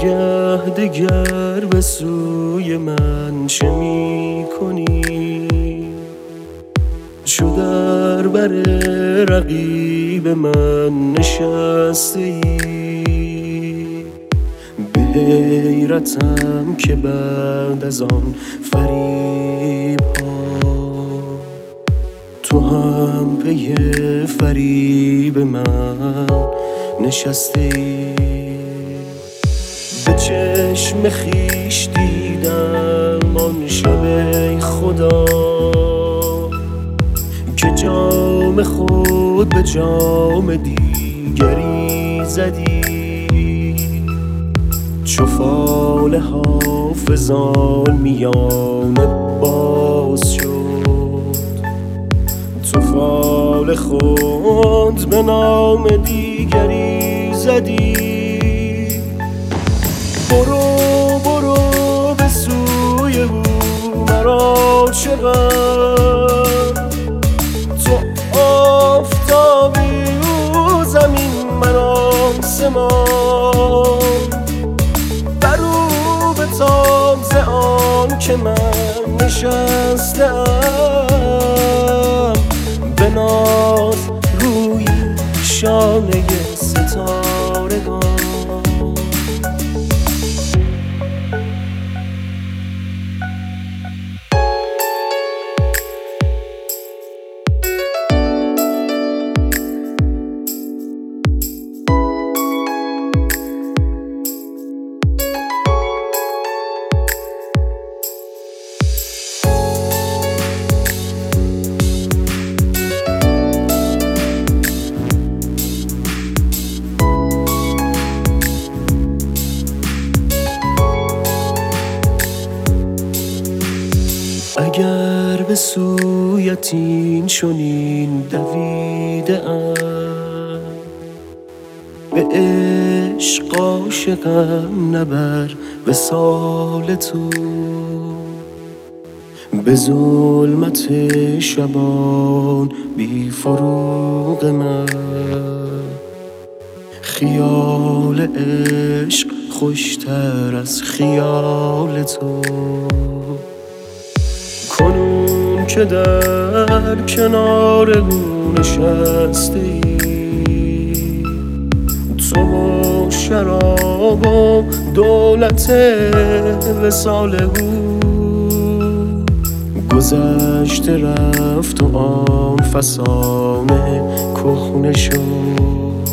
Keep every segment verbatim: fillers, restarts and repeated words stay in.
نگه دگر به سوی من چه می کنی؟ چو در بر رقیب من نشسته ای، به حیرتم که بعد از آن فریب ها تو هم پی فریب من نشسته ای. به چشم خویش دیدم آن شب ای خدا که جام خود به جام دیگری زدی، چو فال حافظان میانه باز شد، تو فال خود به نام دیگری زدی. برو برو به سوی او مرا چه غم، تو آفتابی او زمین من آسمان، بر او بتاب ز آن که من نشستم، به ناز روی شانه ستارگان. اگر به سویت این چنین دویده ام، به عشق عاشقم نبر وصال تو، به ظلمت شبان بی فروغ من، خیال عشق خوشتر از خیال تو. کنون که در کنار او نشسته ای، تو و شراب و دولت وصال او، گذشته رفت و آن فسانه کهنه شد،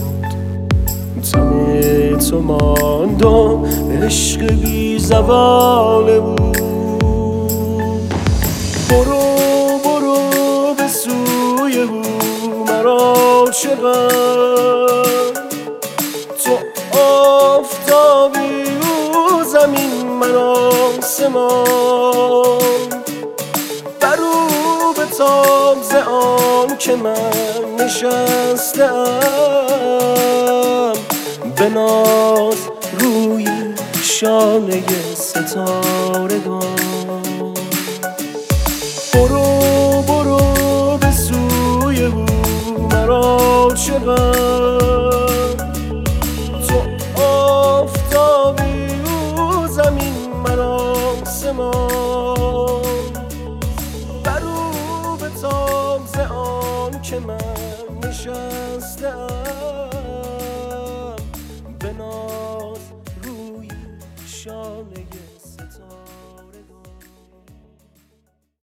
تن تو ماند و عشق بی زوال او. برو برو به سوی او مرا چه غم، تو آفتابی او زمین من آسمان، بر او بتاب ز آن که من نشستم، به ناز روی شانه ستارگان. برو برو به سوی او مرا چه غم، تو آفتابی او زمین من آسمان، بر او بتاب ز آن که من نشستم.